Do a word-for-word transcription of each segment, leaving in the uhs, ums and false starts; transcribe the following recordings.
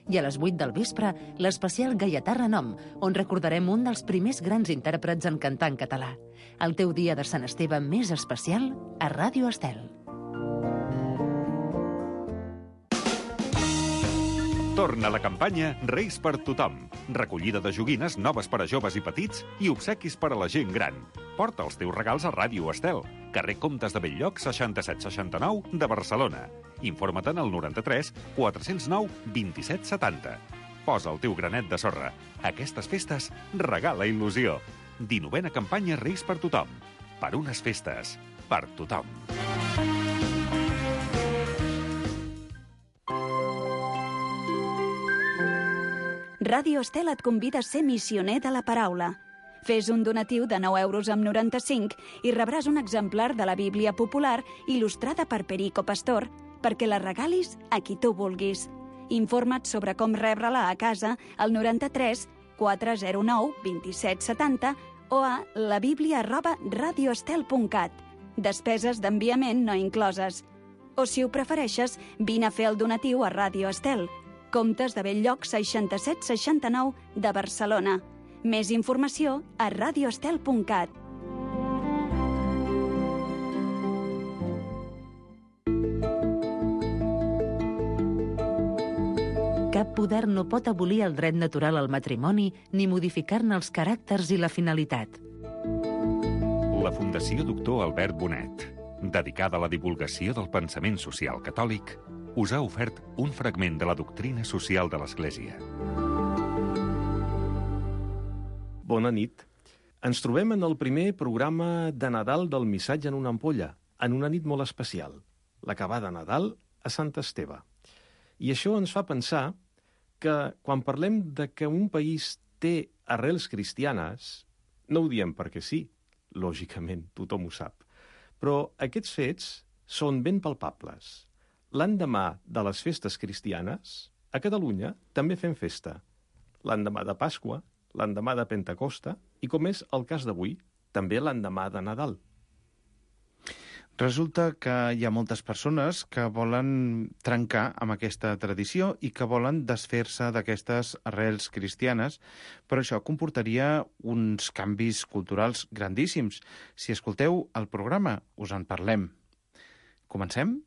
I a les vuit del vespre, l'especial Gaietà Renom, on recordarem un dels primers grans intèrprets en cantar en català. El teu dia de Sant Esteve més especial a Ràdio Estel. Torna la campanya Reis per tothom. Recollida de joguines noves per a joves i petits i obsequis per a la gent gran. Porta els teus regals a Ràdio Estel, carrer Comtes de Bell-lloc, seixanta-set seixanta-nou de Barcelona. Informa-te'n al noranta-tres quatre-cents nou vint-i-set setanta. Posa el teu granet de sorra. Aquestes festes regala il·lusió. dinovena campanya Reis per tothom. Per unes festes. Per tothom. Ràdio Estel et convida a ser missioner de la paraula. Fes un donatiu de nou euros amb noranta-cinc i rebràs un exemplar de la Bíblia popular il·lustrada per Perico Pastor perquè la regalis a qui tu vulguis. Informa't sobre com rebre-la a casa al noranta-tres quatre-cents nou vint-i-set setanta o a labiblia arroba radioestel punt cat. Despeses d'enviament no incloses. O, si ho prefereixes, vine a fer el donatiu a Ràdio Estel, Comtes de Bell-lloc, seixanta-set seixanta-nou de Barcelona. Més informació a radioestel punt cat. Cap poder no pot abolir el dret natural al matrimoni ni modificar-ne els caràcters i la finalitat. La Fundació Doctor Albert Bonet, dedicada a la divulgació del pensament social catòlic, us ha ofert un fragment de la doctrina social de l'Església. Bona nit. Ens trobem en el primer programa de Nadal del Missatge en una ampolla, en una nit molt especial, l'acabar de Nadal a Sant Esteve. I això ens fa pensar que quan parlem de que un país té arrels cristianes, no ho diem perquè sí, lògicament, tothom ho sap, però aquests fets són ben palpables. L'endemà de les festes cristianes, a Catalunya també fem festa. L'endemà de Pasqua, l'endemà de Pentecosta i, com és el cas d'avui, també l'endemà de Nadal. Resulta que hi ha moltes persones que volen trencar amb aquesta tradició i que volen desfer-se d'aquestes arrels cristianes, però això comportaria uns canvis culturals grandíssims. Si escolteu el programa, us en parlem. Comencem?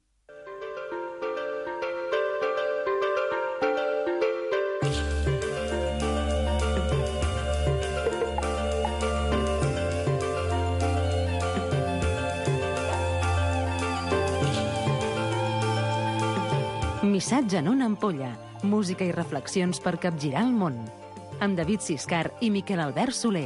Missatge en una ampolla. Música i reflexions per capgirar el món. Amb David Siscar i Miquel Albert Soler.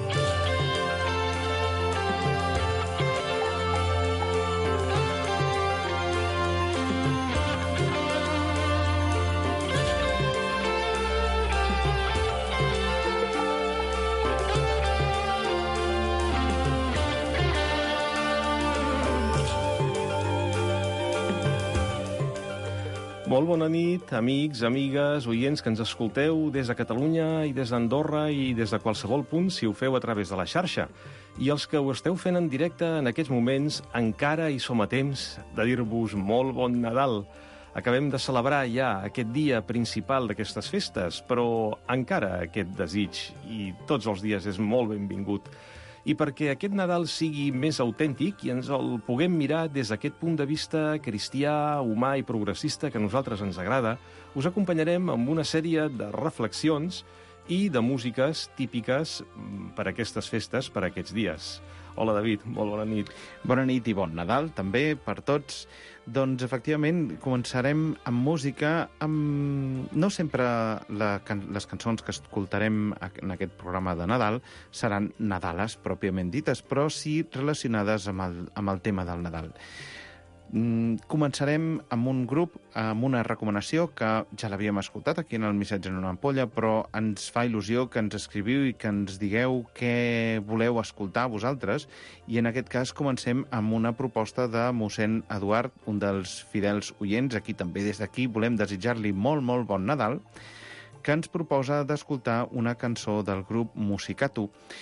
Molt bona nit, amics, amigues, oients que ens escolteu des de Catalunya i des d'Andorra i des de qualsevol punt si ho feu a través de la xarxa. I els que ho esteu fent en directe en aquests moments encara hi som a temps de dir-vos molt bon Nadal. Acabem de celebrar ja aquest dia principal d'aquestes festes, però encara aquest desig i tots els dies és molt benvingut. I perquè aquest Nadal sigui més autèntic i ens el puguem mirar des d'aquest punt de vista cristià, humà i progressista que a nosaltres ens agrada, us acompanyarem amb una sèrie de reflexions i de músiques típiques per a aquestes festes, per a aquests dies. Hola, David, molt bona nit. Bona nit i bon Nadal, també, per tots. Doncs, efectivament, començarem amb música, amb... no sempre la can... les cançons que escoltarem en aquest programa de Nadal seran nadales, pròpiament dites, però sí relacionades amb el, amb el tema del Nadal. Mm, començarem amb un grup, amb una recomanació que ja l'havíem escoltat aquí en el Missatge en una ampolla, però ens fa il·lusió que ens escriviu i que ens digueu què voleu escoltar vosaltres, i en aquest cas comencem amb una proposta de mossèn Eduard, un dels fidels oients. Aquí també, des d'aquí, volem desitjar-li molt, molt bon Nadal, que ens proposa d'escoltar una cançó del grup Musicato,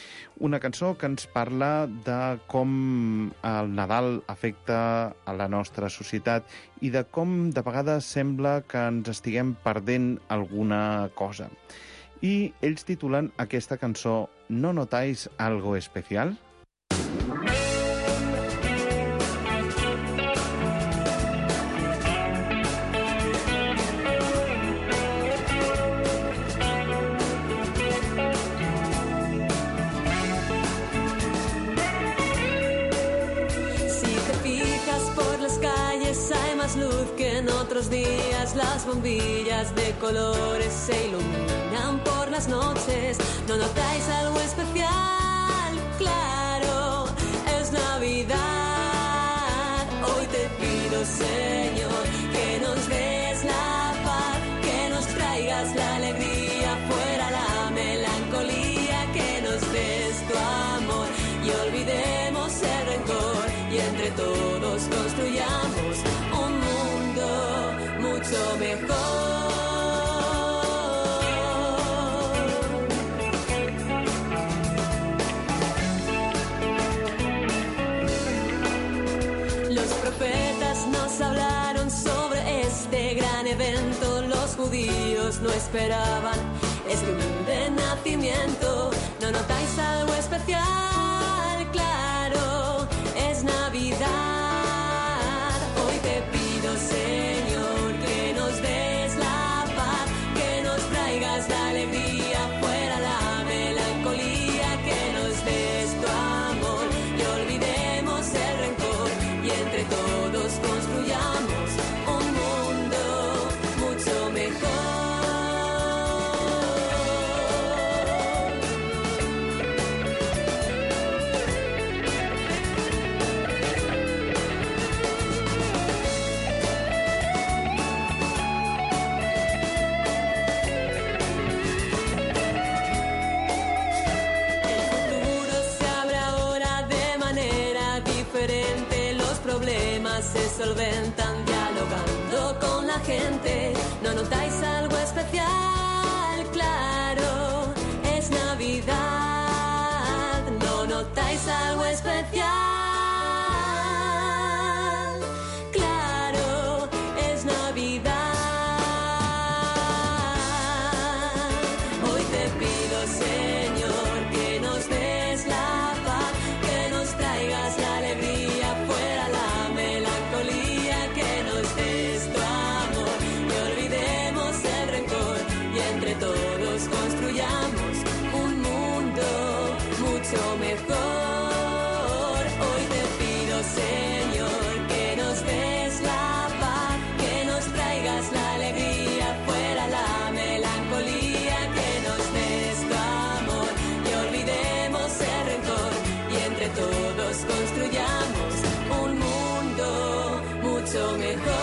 una cançó que ens parla de com el Nadal afecta a la nostra societat i de com de vegades sembla que ens estiguem perdent alguna cosa. I ells titulen aquesta cançó ¿No notáis algo especial? Luz que en otros días las bombillas de colores se iluminan por las noches. ¿No notáis algo especial? Claro, es Navidad. Hoy te pido, Señor, que nos des la paz, que nos traigas la alegría, fuera la melancolía, que nos des tu amor y olvidemos el rencor y entre todos construyamos un mundo mucho mejor. Los profetas nos hablaron sobre este gran evento. Los judíos no esperaban este humilde nacimiento. ¿No notáis algo especial? Claro, es Navidad. Señor, que nos des la paz, que nos traigas la alegría, fuera la melancolía, que nos des tu amor y olvidemos el rencor y entre todos construyamos un mundo mucho mejor. Se solventan dialogando con la gente. ¿No notáis algo especial? Claro, es Navidad. ¿No notáis algo especial? Claro, es Navidad. Hoy te pido, Señor, que nos des la paz, que nos traigas la alegría, fuera la que nos des tu amor y olvidemos el rencor y entre todos construyamos un mundo mucho mejor. Hoy te pido, Señor, que nos des la paz, que nos traigas la alegría, fuera la melancolía, que nos des tu amor y olvidemos el rencor y entre todos construyamos un mundo mucho mejor.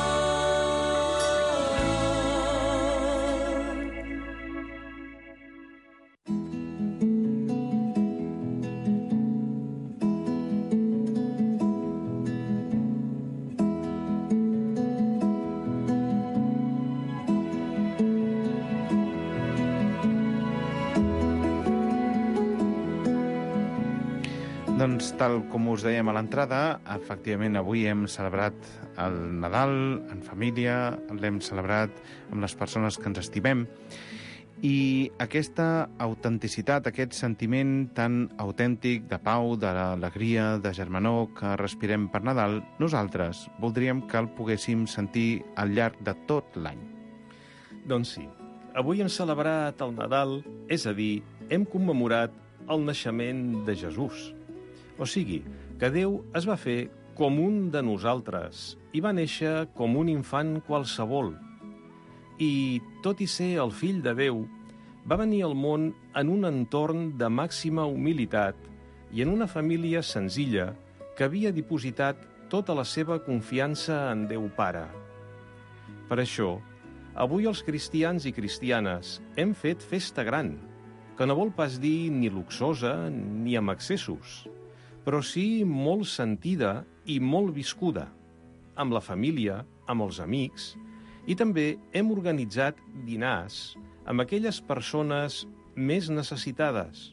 Doncs, tal com us dèiem a l'entrada, efectivament avui hem celebrat el Nadal en família, l'hem celebrat amb les persones que ens estimem, i aquesta autenticitat, aquest sentiment tan autèntic de pau, d'alegria, de germanor que respirem per Nadal, nosaltres voldríem que el poguéssim sentir al llarg de tot l'any. Doncs sí, avui hem celebrat el Nadal, és a dir, hem commemorat el naixement de Jesús. O sigui, que Déu es va fer com un de nosaltres i va néixer com un infant qualsevol. I, tot i ser el fill de Déu, va venir al món en un entorn de màxima humilitat i en una família senzilla que havia dipositat tota la seva confiança en Déu Pare. Per això, avui els cristians i cristianes hem fet festa gran, que no vol pas dir ni luxosa ni amb excessos, però sí molt sentida i molt viscuda, amb la família, amb els amics, i també hem organitzat dinars amb aquelles persones més necessitades,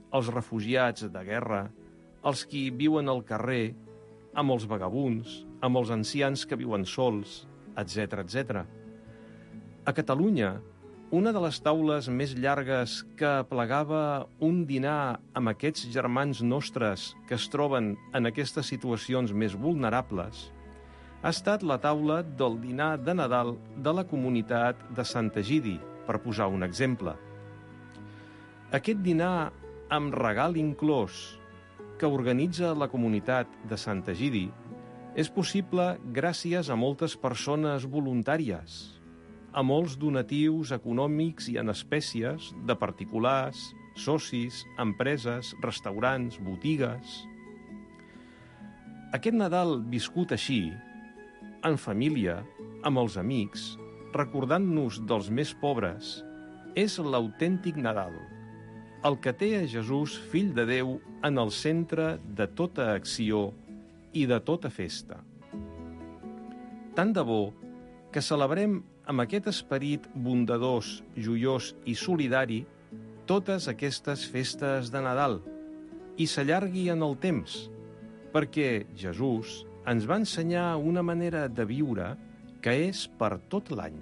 els refugiats de guerra, els qui viuen al carrer, amb els vagabunds, amb els ancians que viuen sols, etcètera, etcètera. A Catalunya, una de les taules més llargues que aplegava un dinar amb aquests germans nostres que es troben en aquestes situacions més vulnerables ha estat la taula del dinar de Nadal de la comunitat de Sant Egidi, per posar un exemple. Aquest dinar amb regal inclòs que organitza la comunitat de Sant Egidi és possible gràcies a moltes persones voluntàries, a molts donatius econòmics i en espècies de particulars, socis, empreses, restaurants, botigues. Aquest Nadal viscut així, en família, amb els amics, recordant-nos dels més pobres, és l'autèntic Nadal, el que té a Jesús, fill de Déu, en el centre de tota acció i de tota festa. Tant de bo que celebrem amb aquest esperit bondadós, joiós i solidari totes aquestes festes de Nadal i s'allargui en el temps, perquè Jesús ens va ensenyar una manera de viure que és per tot l'any.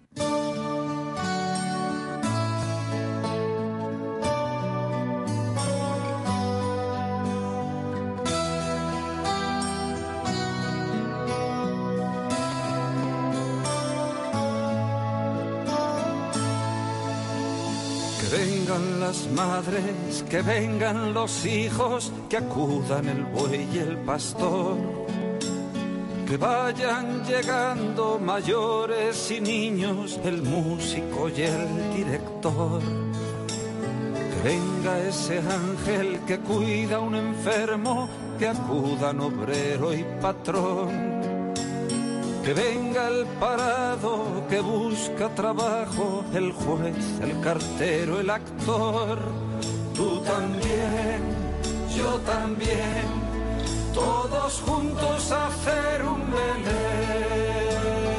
Que vengan las madres, que vengan los hijos, que acudan el buey y el pastor. Que vayan llegando mayores y niños, el músico y el director. Que venga ese ángel que cuida a un enfermo, que acudan obrero y patrón. Que venga el parado que busca trabajo, el juez, el cartero, el actor. Tú también, yo también, todos juntos a hacer un Belén.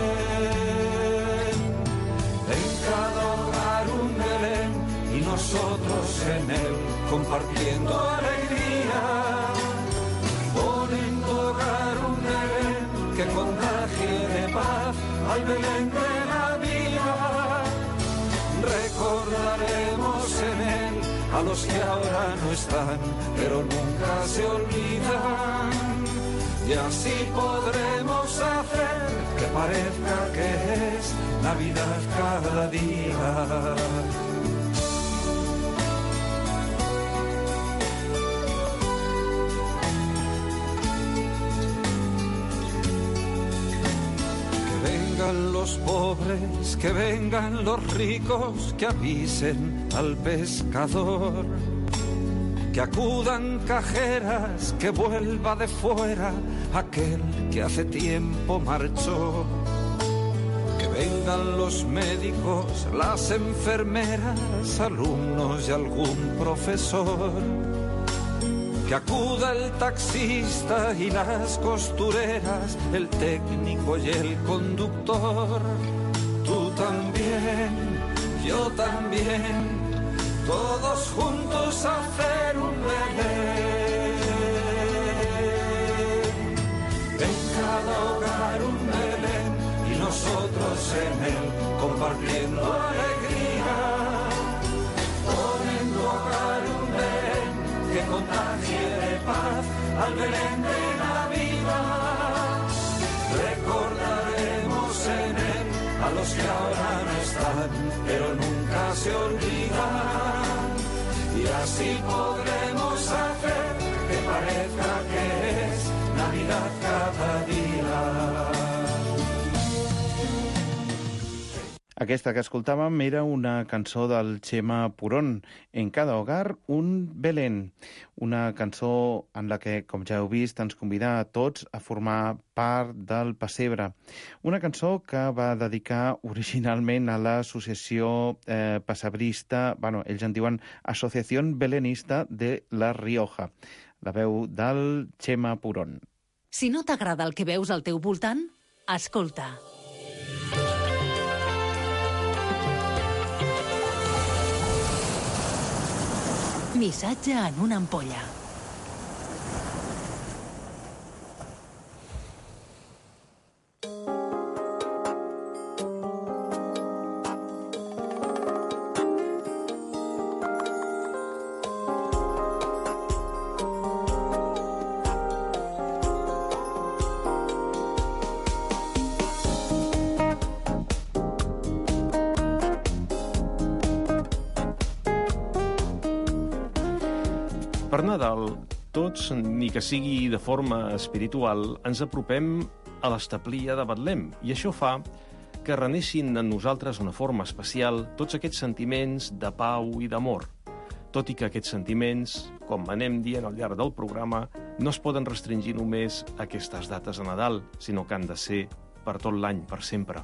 En cada hogar un Belén y nosotros en él compartiendo alegría. Pon en tu hogar un Belén que contagie de paz al Belén de la vida. Recordaremos en él a los que ahora no están, pero nunca se olvidan. Y así podremos hacer que parezca que es Navidad cada día. Que vengan los pobres, que vengan los ricos, que avisen al pescador. Que acudan cajeras, que vuelva de fuera aquel que hace tiempo marchó. Que vengan los médicos, las enfermeras, alumnos y algún profesor. Que acuda el taxista y las costureras, el técnico y el conductor. Tú también, yo también, todos juntos a hacer un Belén. En cada hogar un Belén y nosotros en él compartiendo alegría. Pon en tu hogar un Belén que contagie de paz al Belén de Navidad. Recordaremos en él a los que ahora no están, pero nunca se olvidan. Y así podremos hacer que parezca que es Navidad cada día. Aquesta que escoltàvem era una cançó del Chema Purón, En cada hogar un Belén, una cançó en la que, com ja heu vist, ens convida a tots a formar part del pessebre. Una cançó que va dedicar originalment a l'associació eh, pessebrista, bueno, ells en diuen Associació Belenista de La Rioja, la veu del Chema Purón. Si no t'agrada el que veus al teu voltant, escolta. Missatge en una ampolla. Per Nadal, tots, ni que sigui de forma espiritual, ens apropem a l'establia de Betlem, i això fa que reneixin en nosaltres una forma especial tots aquests sentiments de pau i d'amor, tot i que aquests sentiments, com anem dient al llarg del programa, no es poden restringir només a aquestes dates de Nadal, sinó que han de ser per tot l'any, per sempre.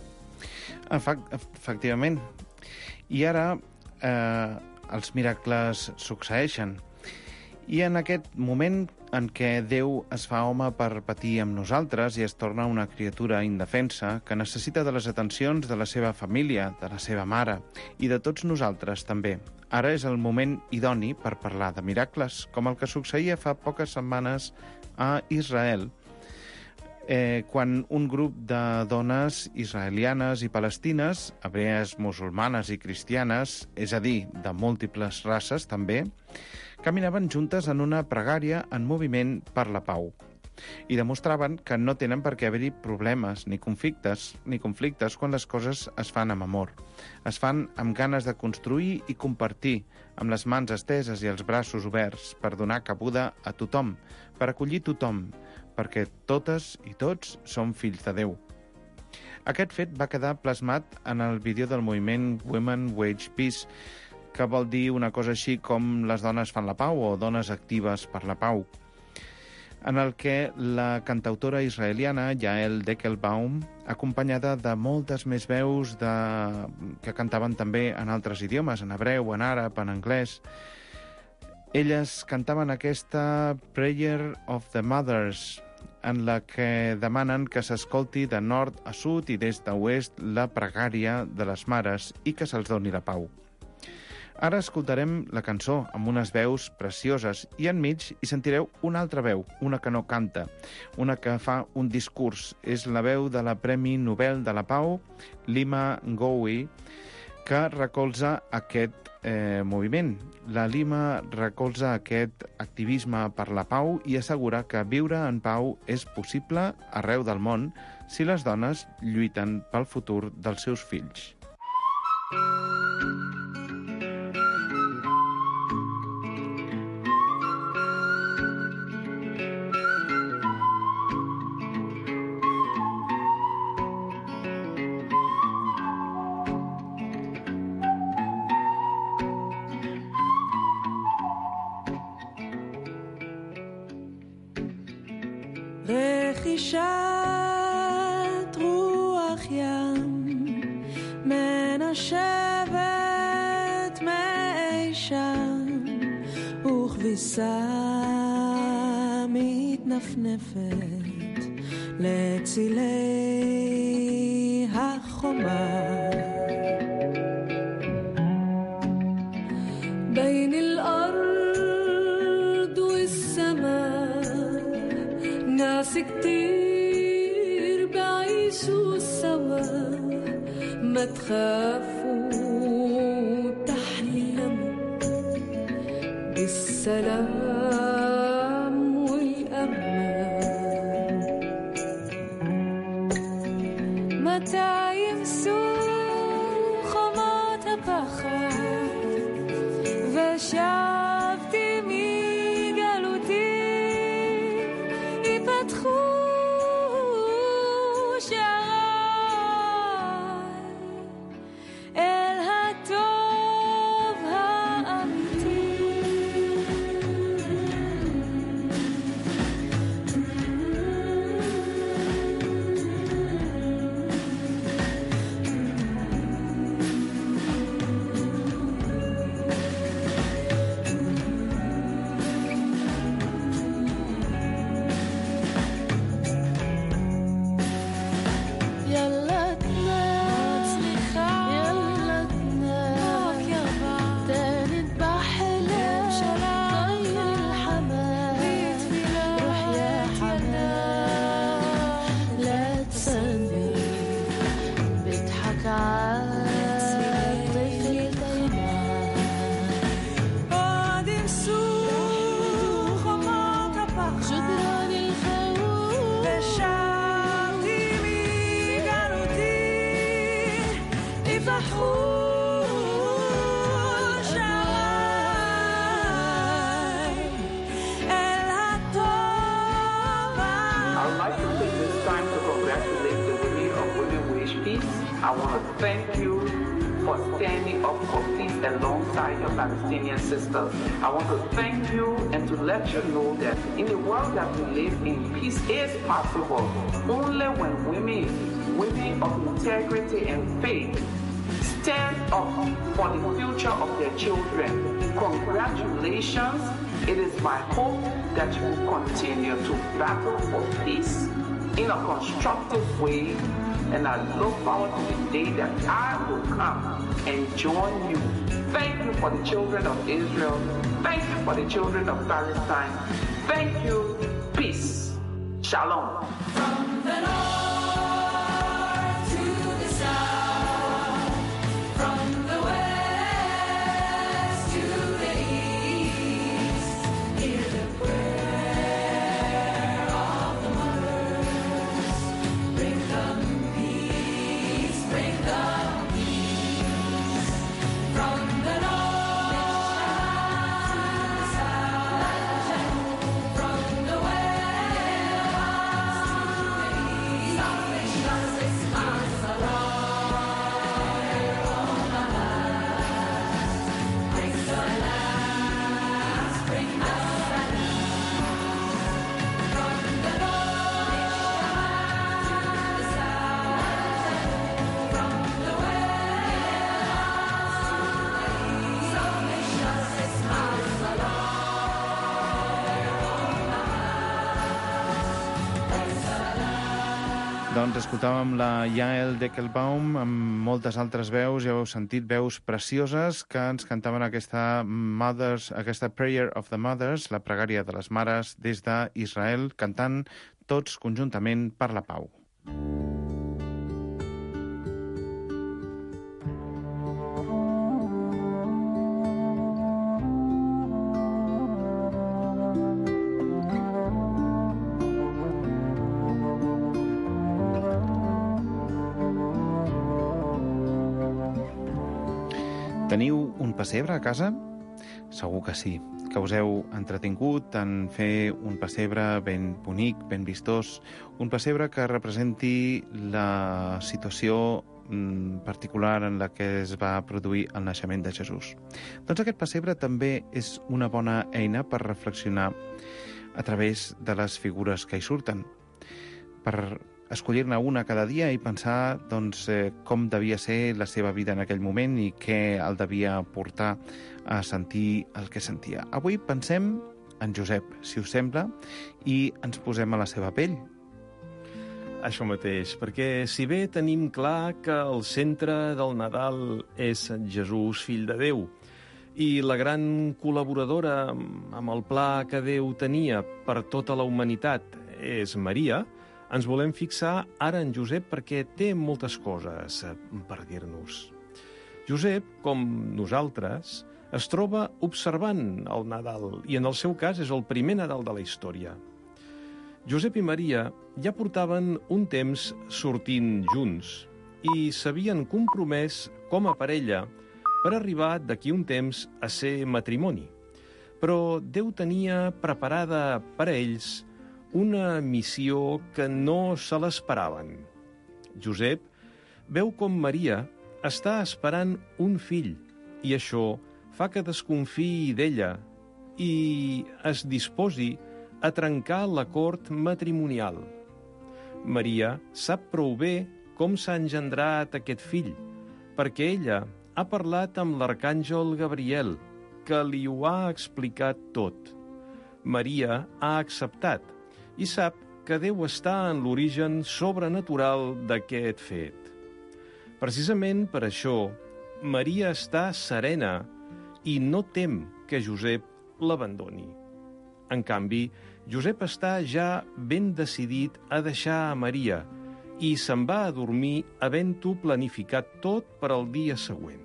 Efectivament. I ara eh, els miracles succeeixen. I en aquest moment en què Déu es fa home per patir amb nosaltres i es torna una criatura indefensa que necessita de les atencions de la seva família, de la seva mare i de tots nosaltres també. Ara és el moment idoni per parlar de miracles, com el que succeïa fa poques setmanes a Israel, eh, quan un grup de dones israelianes i palestines, hebrees, musulmanes i cristianes, és a dir, de múltiples races també, caminaven juntes en una pregària en moviment per la pau i demostraven que no tenen per què haver-hi problemes ni conflictes, ni conflictes quan les coses es fan amb amor. Es fan amb ganes de construir i compartir, amb les mans esteses i els braços oberts per donar cabuda a tothom, per acollir tothom, perquè totes i tots som fills de Déu. Aquest fet va quedar plasmat en el vídeo del moviment Women Wage Peace, que vol dir una cosa així com les dones fan la pau o dones actives per la pau, en el que la cantautora israeliana Yael Deckelbaum, acompanyada de moltes més veus de... que cantaven també en altres idiomes, en hebreu, en àrab, en anglès, elles cantaven aquesta Prayer of the Mothers, en la que demanen que s'escolti de nord a sud i d'est a oest la pregària de les mares i que se'ls doni la pau. Ara escoltarem la cançó amb unes veus precioses i enmig hi sentireu una altra veu, una que no canta, una que fa un discurs. És la veu de la Premi Nobel de la Pau, Lima Ngowi, que recolza aquest eh, moviment. La Lima recolza aquest activisme per la pau i assegura que viure en pau és possible arreu del món si les dones lluiten pel futur dels seus fills. רכישת רוח ים מנשבת מאי שם וכביסה מתנפנפת לצילי החומה בין الأرض والسماء ناس كتير بعيشوا سوا ما تخافوا تحلموا بالسلام والأمان متى يمسوا خمات הפחד ושבתי מגלותי ייפתחו שעריי אל הטוב האמיתי I want to thank you for standing up for peace alongside your Palestinian sisters. I want to thank you and to let you know that in the world that we live in, peace is possible only when women, women of integrity and faith, stand up for the future of their children. Congratulations. It is my hope that you will continue to battle for peace in a constructive way. And I look forward to the day that I will come and join you. Thank you for the children of Israel. Thank you for the children of Palestine. Thank you. Peace. Shalom. From the north to the south, from the west to the east, hear the prayer of the mothers. Bring them peace, bring them peace. From the north to the south, from the west to the east, salvation is ours, bring the last, bring the last. From the north to the south, from the west to the east, salvation is ours, Doncs escoltàvem la Yael Deckelbaum amb moltes altres veus, ja heu sentit veus precioses que ens cantaven aquesta Mothers, aquesta Prayer of the Mothers, la pregària de les mares des d'Israel, cantant tots conjuntament per la pau. Teniu un pessebre a casa? Segur que sí, que us heu entretingut en fer un pessebre ben bonic, ben vistós, un pessebre que representi la situació mm, particular en la que es va produir el naixement de Jesús. Doncs aquest pessebre també és una bona eina per reflexionar a través de les figures que hi surten, per escollir-ne una cada dia i pensar doncs, eh, com devia ser la seva vida en aquell moment i què el devia portar a sentir el que sentia. Avui pensem en Josep, si us sembla, i ens posem a la seva pell. Això mateix, perquè si bé tenim clar que el centre del Nadal és Jesús, fill de Déu, i la gran col·laboradora amb el pla que Déu tenia per tota la humanitat és Maria, ens volem fixar ara en Josep perquè té moltes coses per dir-nos. Josep, com nosaltres, es troba observant el Nadal i en el seu cas és el primer Nadal de la història. Josep i Maria ja portaven un temps sortint junts i s'havien compromès com a parella per arribar d'aquí un temps a ser matrimoni. Però Déu tenia preparada per a ells una missió que no se l'esperaven. Josep veu com Maria està esperant un fill i això fa que desconfiï d'ella i es disposi a trencar l'acord matrimonial. Maria sap prou bé com s'ha engendrat aquest fill, perquè ella ha parlat amb l'arcàngel Gabriel, que li ho ha explicat tot. Maria ha acceptat i sap que Déu està en l'origen sobrenatural d'aquest fet. Precisament per això, Maria està serena i no tem que Josep l'abandoni. En canvi, Josep està ja ben decidit a deixar a Maria i se'n va a dormir havent-ho planificat tot per al dia següent.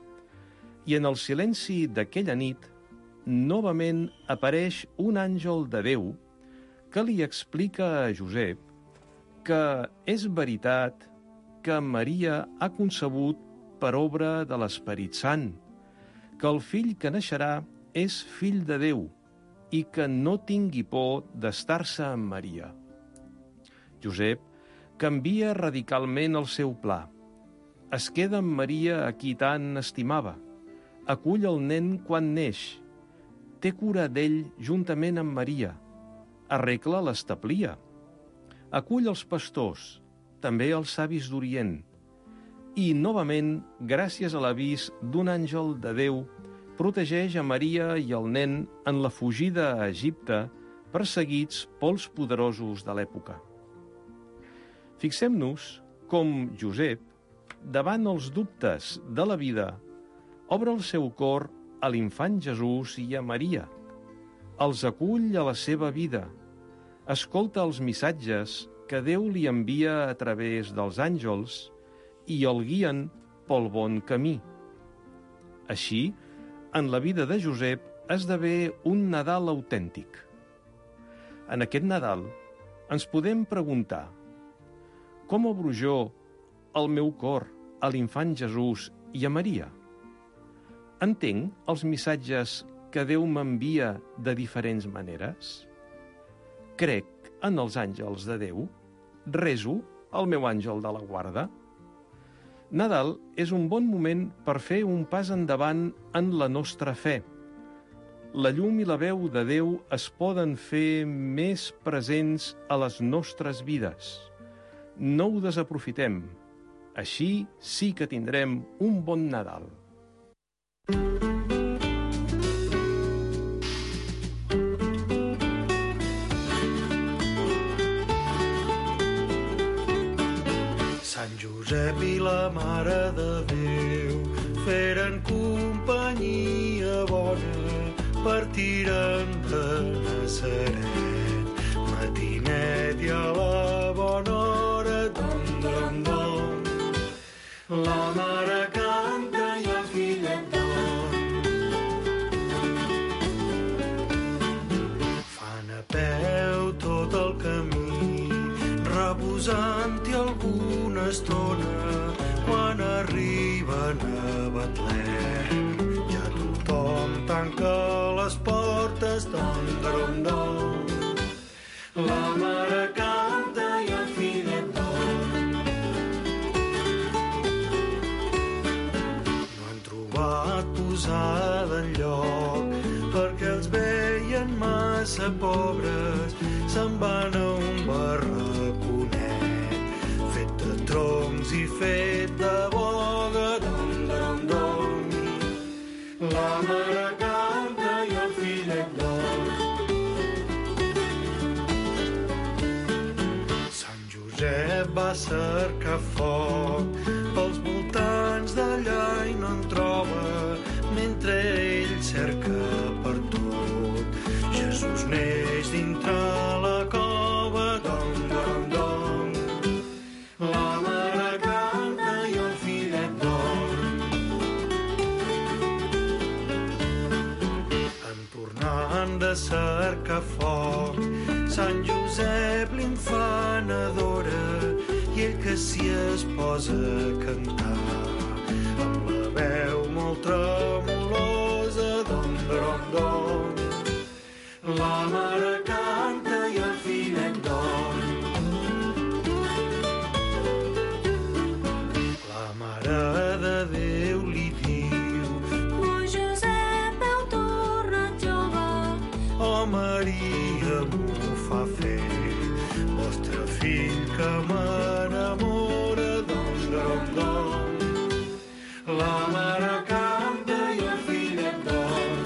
I en el silenci d'aquella nit, novament apareix un àngel de Déu que li explica a Josep que és veritat que Maria ha concebut per obra de l'Esperit Sant, que el fill que naixerà és fill de Déu i que no tingui por d'estar-se amb Maria. Josep canvia radicalment el seu pla. Es queda amb Maria, a qui tant estimava. Acull el nen quan neix. Té cura d'ell juntament amb Maria. Arregla l'establia. Acull els pastors, també els savis d'Orient. I, novament, gràcies a l'avís d'un àngel de Déu, protegeix a Maria i el nen en la fugida a Egipte, perseguits pels poderosos de l'època. Fixem-nos com Josep, davant els dubtes de la vida, obre el seu cor a l'infant Jesús i a Maria. Els acull a la seva vida, escolta els missatges que Déu li envia a través dels àngels i el guien pel bon camí. Així, en la vida de Josep esdevé un Nadal autèntic. En aquest Nadal ens podem preguntar: com obro jo el meu cor a l'infant Jesús i a Maria? Entenc els missatges que Déu m'envia de diferents maneres? Crec en els àngels de Déu? Rezo el meu àngel de la guarda? Nadal és un bon moment per fer un pas endavant en la nostra fe. La llum i la veu de Déu es poden fer més presents a les nostres vides. No ho desaprofitem. Així sí que tindrem un bon Nadal. Sant Josep i la Mare de Déu feren companyia bona, partiren de Nazaret, matinet i a la bona hora, don, don, don. La mare canta i el fillet dorm. Fan a peu tot el camí, reposant-hi alguna estona. Quan arriben a Betlem, ja tothom tanca les portes, don, don, don. La mare canta i el fillet dorm. No han trobat posada enlloc, perquè els veien massa pobres. Se'n van a un barraconet, fet de troncs i fet de boga, don, don, don. La mare canta i el fillet dorm. Sant Josep va cercar foc pels voltants d'allà i no en troba, mentre ell cerca per tot. Jesús neix dintre la cova, don, don, don. La mare canta i el fillet dorm. En tornant de cercar foc, Sant Josep l'infant adora, i ell que s'hi es posa a cantar, amb la veu molt tremolosa, don, don, don. La mare canta i el fillet dorm. La Mare de Déu li diu: Oh, Josep, heu tornat jove. Oh, Maria, m'ho fa fer, vostre fill que m'enamora, don, don, don. La mare canta i el fillet dorm.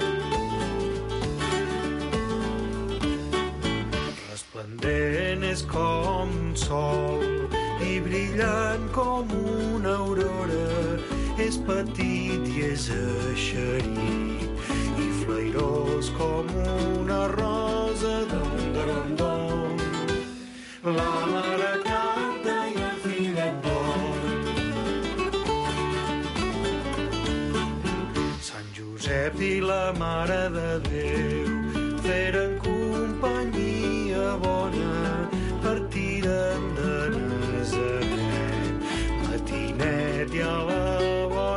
Resplendent és com un sol i brillant com una aurora, és petit i és eixerit i flairós com una rosa, don, don, don. La mare canta i el fillet dorm. Sant Josep i la Mare de Déu feren companyia bona, partiren de Nazaret, matinet i a la bona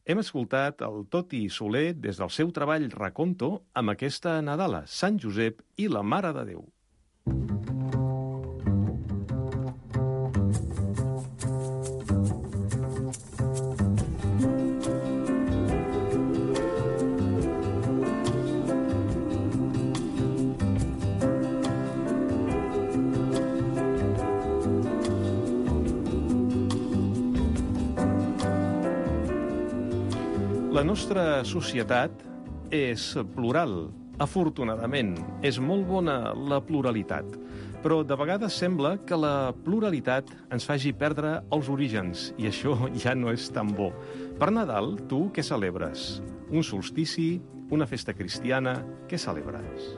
Hem escoltat el Toti Soler des del seu treball Raconto amb aquesta Nadala, Sant Josep i la Mare de Déu. La nostra societat és plural. Afortunadament, és molt bona la pluralitat. Però de vegades sembla que la pluralitat ens faci perdre els orígens, i això ja no és tan bo. Per Nadal, tu què celebres? Un solstici? Una festa cristiana? Què celebres?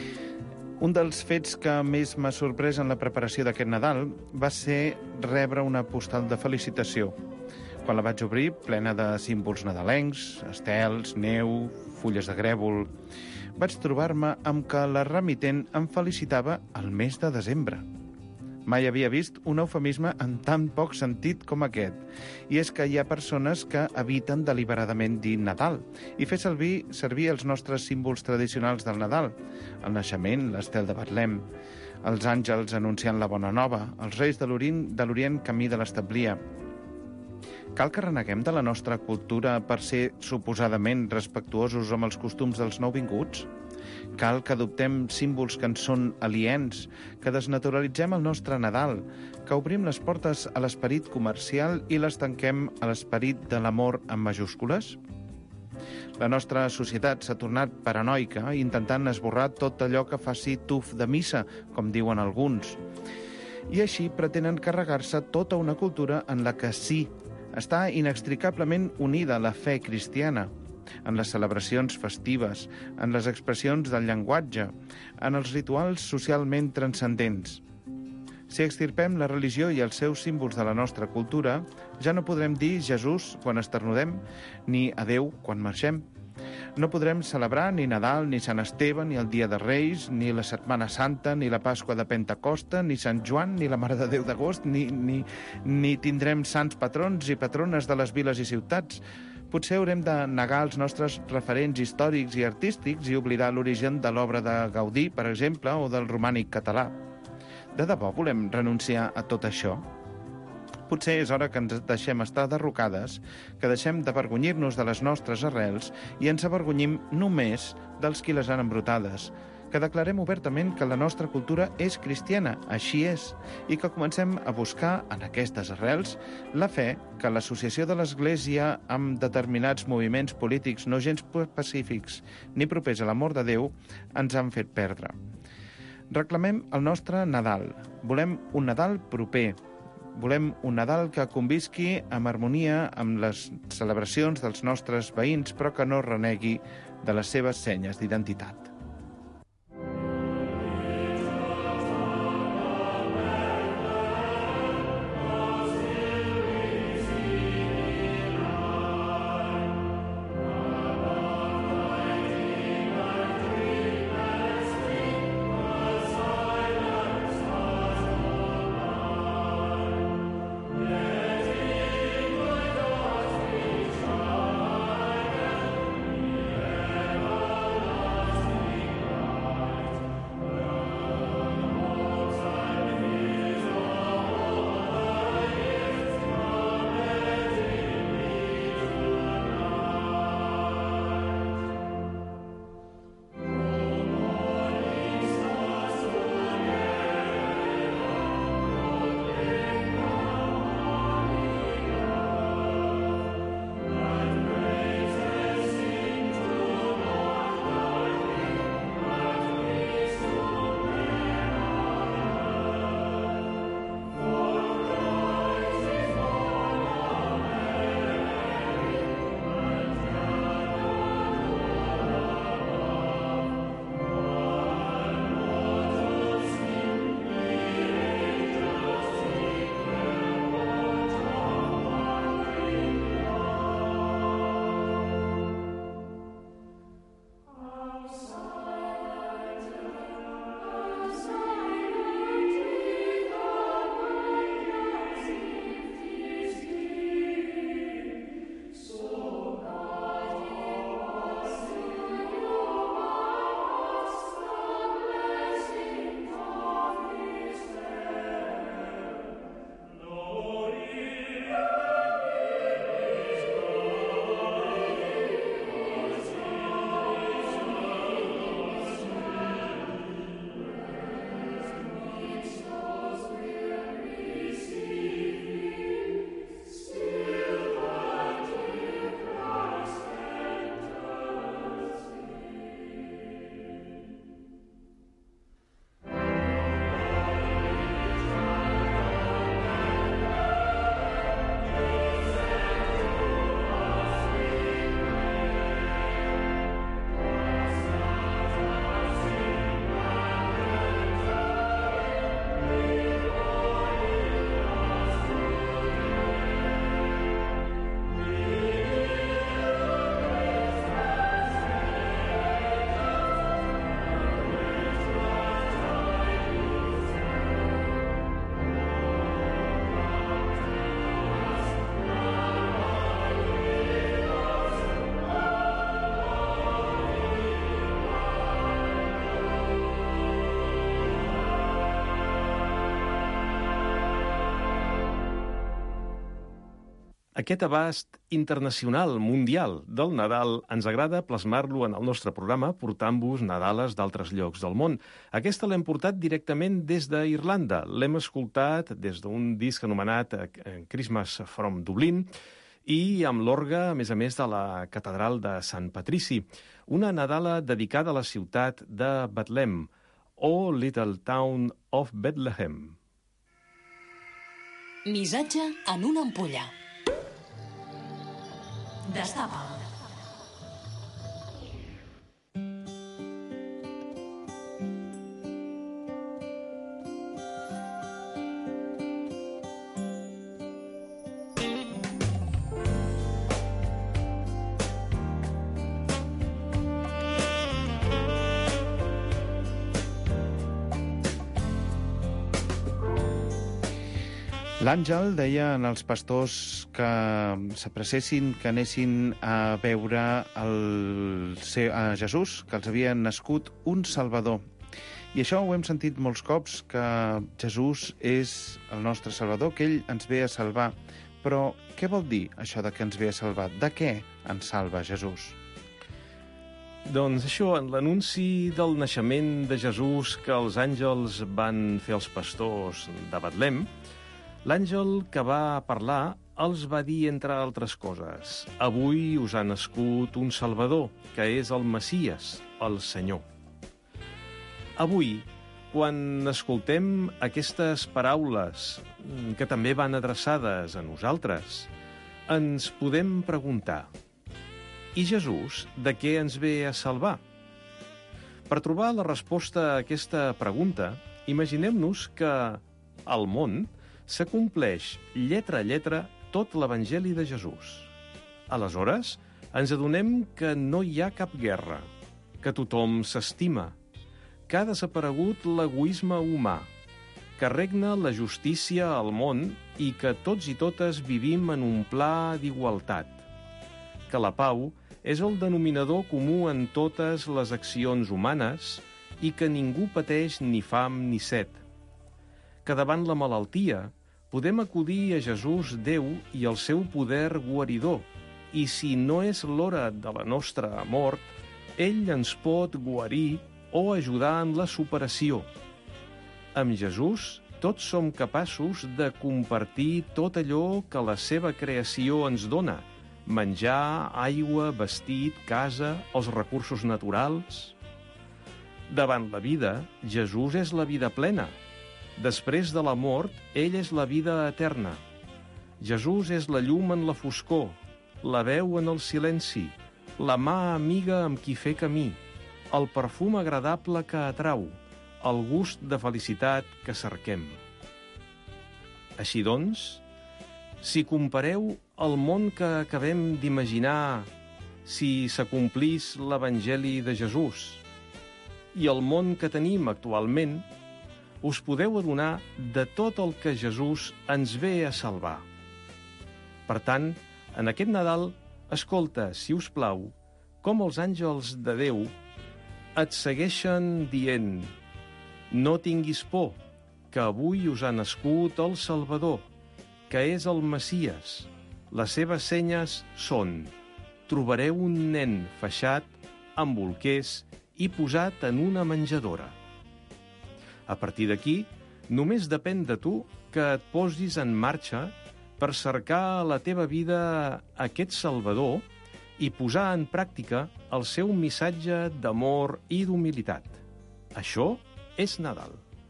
Un dels fets que més m'ha sorprès en la preparació d'aquest Nadal va ser rebre una postal de felicitació. Quan la vaig obrir, plena de símbols nadalencs, estels, neu, fulles de grèvol, vaig trobar-me amb que la remitent em felicitava el mes de desembre. Mai havia vist un eufemisme en tan poc sentit com aquest. I és que hi ha persones que eviten deliberadament dir Nadal i fer servir, servir els nostres símbols tradicionals del Nadal, el naixement, l'estel de Betlem, els àngels anunciant la bona nova, els reis de l'Orient camí de l'establia. Cal que reneguem de la nostra cultura per ser suposadament respectuosos amb els costums dels nouvinguts? Cal que adoptem símbols que ens són aliens, que desnaturalitzem el nostre Nadal, que obrim les portes a l'esperit comercial i les tanquem a l'esperit de l'amor amb majúscules? La nostra societat s'ha tornat paranoica intentant esborrar tot allò que faci tuf de missa, com diuen alguns. I així pretenen carregar-se tota una cultura en la que sí està inextricablement unida a la fe cristiana, en les celebracions festives, en les expressions del llenguatge, en els rituals socialment transcendents. Si extirpem la religió i els seus símbols de la nostra cultura, ja no podrem dir Jesús quan esternudem, ni adeu quan marxem. No podrem celebrar ni Nadal, ni Sant Esteve, ni el Dia de Reis, ni la Setmana Santa, ni la Pasqua de Pentecosta, ni Sant Joan, ni la Mare de Déu d'agost, ni, ni, ni tindrem sants patrons i patrones de les viles i ciutats. Potser haurem de negar els nostres referents històrics i artístics i oblidar l'origen de l'obra de Gaudí, per exemple, o del romànic català. De debò volem renunciar a tot això? Potser és hora que ens deixem estar derrocades, que deixem d'avergonyir-nos de les nostres arrels i ens avergonyim només dels qui les han embrutades, que declarem obertament que la nostra cultura és cristiana, així és, i que comencem a buscar en aquestes arrels la fe que l'associació de l'Església amb determinats moviments polítics no gens pacífics ni propers a l'amor de Déu ens han fet perdre. Reclamem el nostre Nadal. Volem un Nadal proper. Volem un Nadal que convisqui amb harmonia amb les celebracions dels nostres veïns, però que no renegui de les seves senyes d'identitat. Aquest abast internacional, mundial, del Nadal ens agrada plasmar-lo en el nostre programa portant-vos Nadales d'altres llocs del món. Aquesta l'hem portat directament des d'Irlanda. L'hem escoltat des d'un disc anomenat Christmas from Dublin i amb l'orgue, a més a més, de la catedral de Sant Patrici. Una Nadala dedicada a la ciutat de Betlem, o Little Town of Bethlehem. Missatge en una ampolla. Destapa'l. L'àngel deia als pastors que s'apressessin, que anessin a veure el, a Jesús, que els havia nascut un Salvador. I això ho hem sentit molts cops, que Jesús és el nostre Salvador, que ell ens ve a salvar. Però què vol dir això de que ens ve a salvar? De què ens salva Jesús? Doncs això, en l'anunci del naixement de Jesús que els àngels van fer als pastors de Betlem, l'àngel que va parlar els va dir, entre altres coses, avui us ha nascut un Salvador, que és el Messies, el Senyor. Avui, quan escoltem aquestes paraules que també van adreçades a nosaltres, ens podem preguntar, i Jesús de què ens ve a salvar? Per trobar la resposta a aquesta pregunta, imaginem-nos que al món s'acompleix lletra a lletra tot l'Evangeli de Jesús. Aleshores, ens adonem que no hi ha cap guerra, que tothom s'estima, que ha desaparegut l'egoisme humà, que regna la justícia al món i que tots i totes vivim en un pla d'igualtat, que la pau és el denominador comú en totes les accions humanes i que ningú pateix ni fam ni set, que davant la malaltia podem acudir a Jesús Déu i al seu poder guaridor, i si no és l'hora de la nostra mort, ell ens pot guarir o ajudar en la superació. Amb Jesús tots som capaços de compartir tot allò que la seva creació ens dona, menjar, aigua, vestit, casa, els recursos naturals. Davant la vida, Jesús és la vida plena. Després de la mort, ell és la vida eterna. Jesús és la llum en la foscor, la veu en el silenci, la mà amiga amb qui fer camí, el perfum agradable que atrau, el gust de felicitat que cerquem. Així doncs, si compareu el món que acabem d'imaginar, si s'acomplís l'Evangeli de Jesús, i el món que tenim actualment, us podeu adonar de tot el que Jesús ens ve a salvar. Per tant, en aquest Nadal, escolta, si us plau, com els àngels de Déu et segueixen dient no tinguis por, que avui us ha nascut el Salvador, que és el Messies. Les seves senyes són trobareu un nen feixat amb bolquers i posat en una menjadora. A partir d'aquí, només depèn de tu que et posis en marxa per cercar a la teva vida aquest Salvador i posar en pràctica el seu missatge d'amor i d'humilitat. Això és Nadal.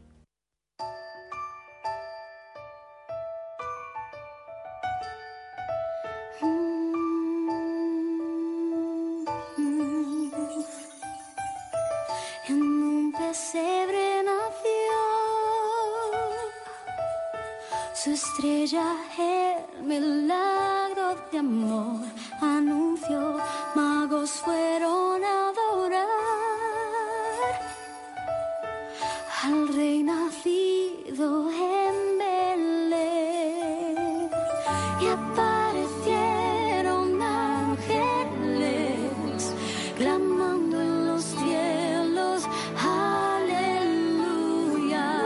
Su estrella, el milagro de amor, anunció, magos fueron a adorar al rey nacido en Belén, y aparecieron ángeles clamando en los cielos, aleluya.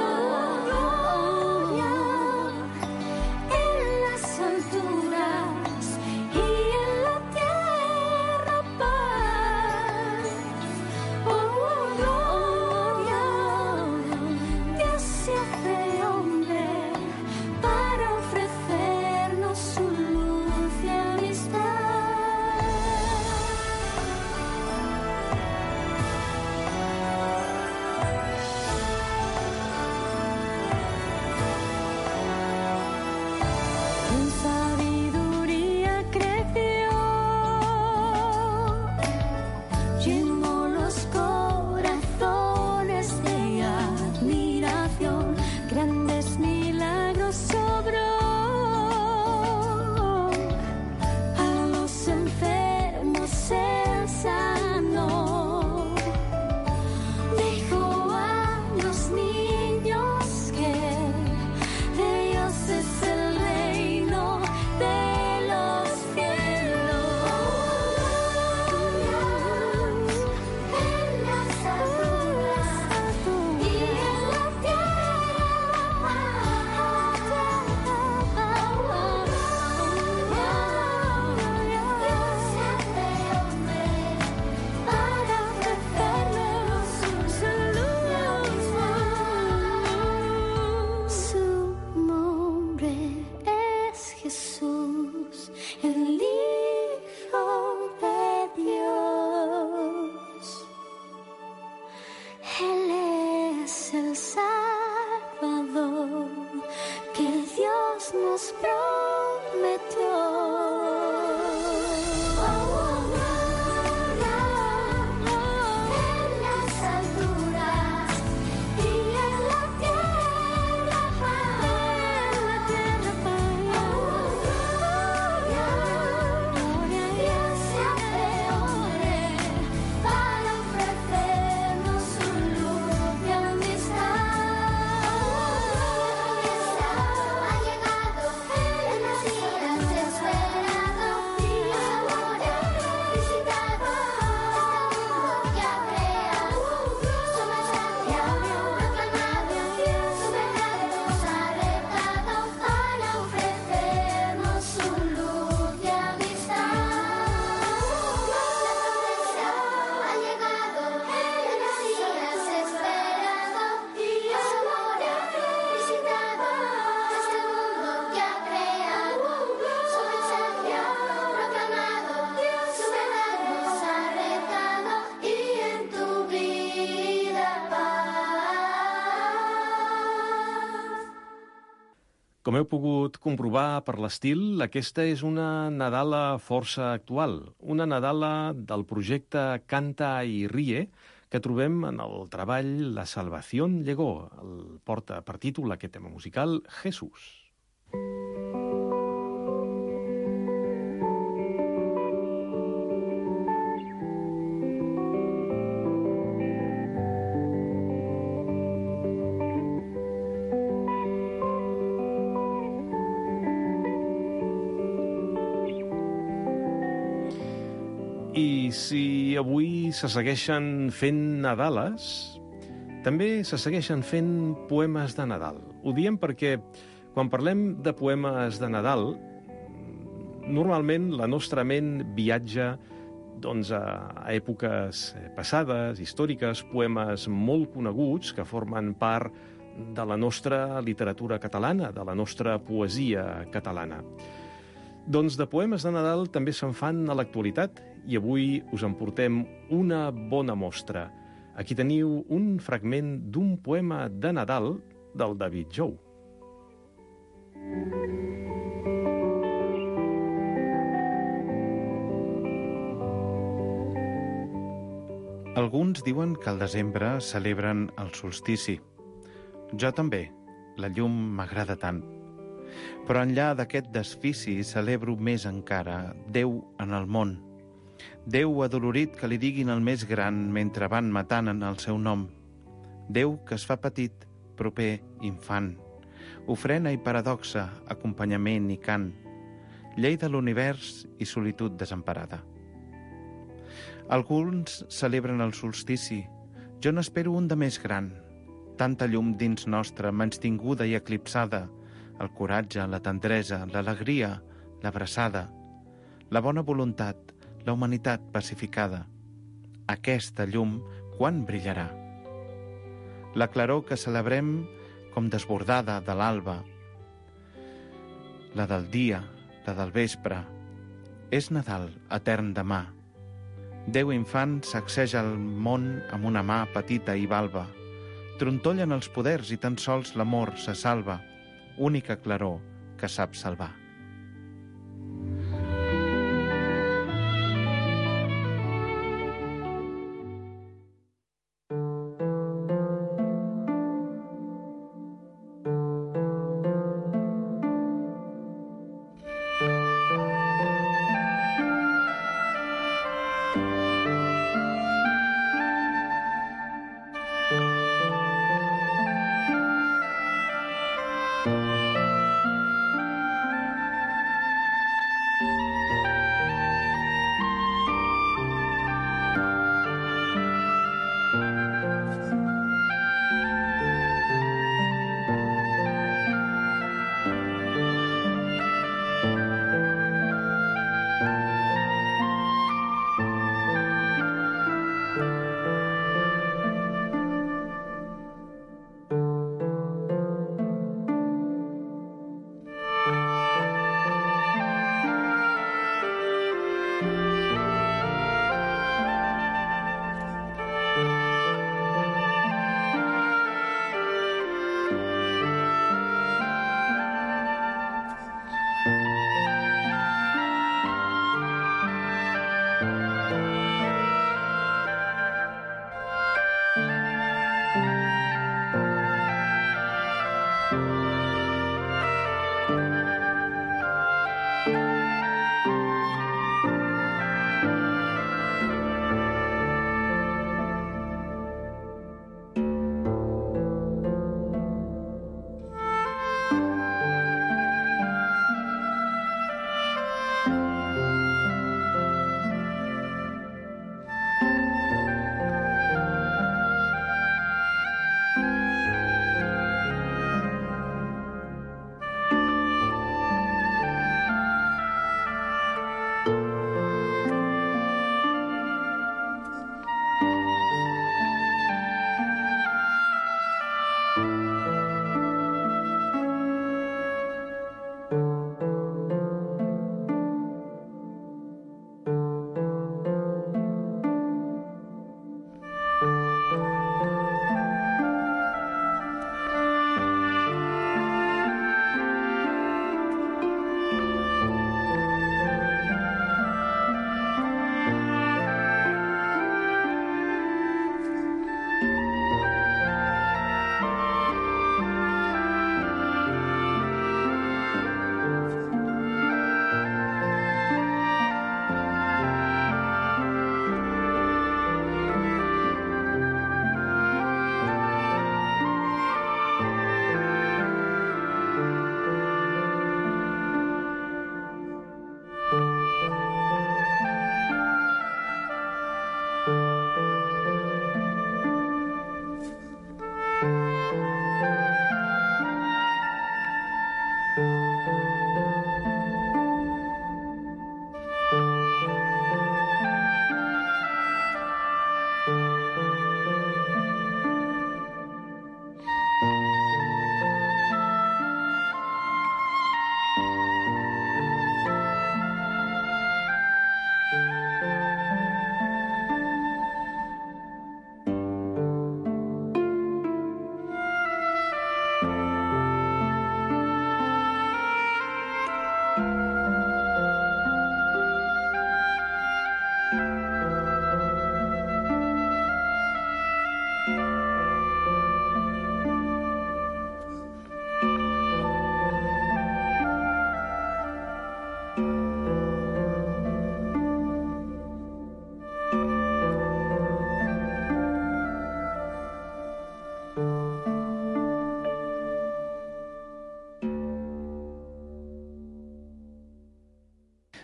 Com heu pogut comprovar per l'estil, aquesta és una nadala força actual, una nadala del projecte Canta y Ríe, que trobem en el treball La Salvación llegó. El porta per títol aquest tema musical, Jesús. I si avui se segueixen fent Nadales, també se segueixen fent poemes de Nadal. Ho diem perquè quan parlem de poemes de Nadal, normalment la nostra ment viatja doncs, a èpoques passades, històriques, poemes molt coneguts que formen part de la nostra literatura catalana, de la nostra poesia catalana. Doncs de poemes de Nadal també se'n fan a l'actualitat i avui us en portem una bona mostra. Aquí teniu un fragment d'un poema de Nadal del David Jou. Alguns diuen que al desembre celebren el solstici. Jo també. La llum m'agrada tant. Però enllà d'aquest desfici celebro més encara Déu en el món. Déu adolorit que li diguin el més gran mentre van matant en el seu nom. Déu que es fa petit, proper, infant. Ofrena i paradoxa, acompanyament i cant. Llei de l'univers i solitud desemparada. Alguns celebren el solstici. Jo n'espero un de més gran. Tanta llum dins nostra, menystinguda i eclipsada. El coratge, la tendresa, l'alegria, l'abraçada, la bona voluntat, la humanitat pacificada. Aquesta llum, quan brillarà? La claror que celebrem com desbordada de l'alba, la del dia, la del vespre. És Nadal, etern demà. Déu infant sacseja el món amb una mà petita i balba. Trontollen els poders i tan sols l'amor se salva. Única claror que sap salvar.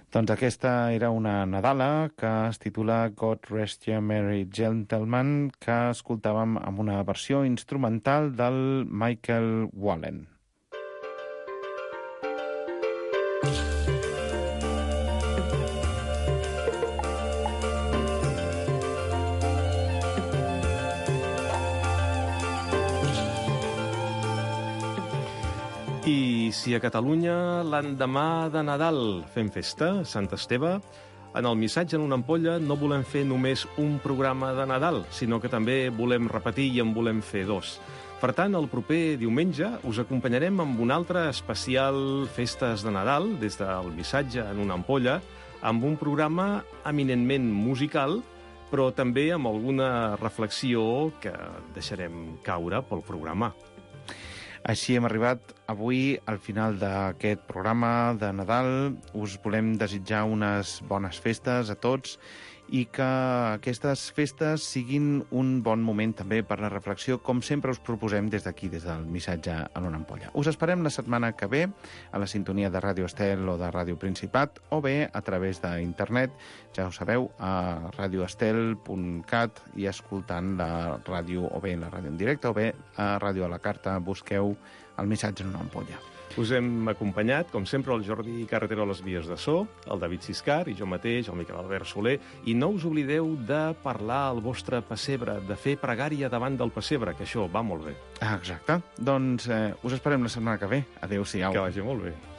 Doncs aquesta era una nadala que es titula God Rest Ye Merry Gentlemen, que escoltàvem amb una versió instrumental del Michael Wallen. I si a Catalunya l'endemà de Nadal fem festa, Sant Esteve, en el Missatge en una ampolla no volem fer només un programa de Nadal, sinó que també volem repetir i en volem fer dos. Per tant, el proper diumenge us acompanyarem amb un altre especial Festes de Nadal, des del Missatge en una ampolla, amb un programa eminentment musical, però també amb alguna reflexió que deixarem caure pel programa. Així hem arribat avui al final d'aquest programa de Nadal. Us volem desitjar unes bones festes a tots i que aquestes festes siguin un bon moment també per la reflexió, com sempre us proposem des d'aquí, des del Missatge en una ampolla. Us esperem la setmana que ve a la sintonia de Ràdio Estel o de Ràdio Principat, o bé a través d'internet, ja ho sabeu, a radio estel punt cat, i escoltant la ràdio, o bé la ràdio en directe, o bé a Ràdio a la Carta, busqueu el Missatge en una ampolla. Us hem acompanyat, com sempre, el Jordi Carretero a les vies de so, el David Siscar i jo mateix, el Miquel Albert Soler, i no us oblideu de parlar al vostre pessebre, de fer pregària davant del pessebre, que això va molt bé. Ah, exacte. Doncs eh, us esperem la setmana que ve. Adéu-siau. Que vagi molt bé.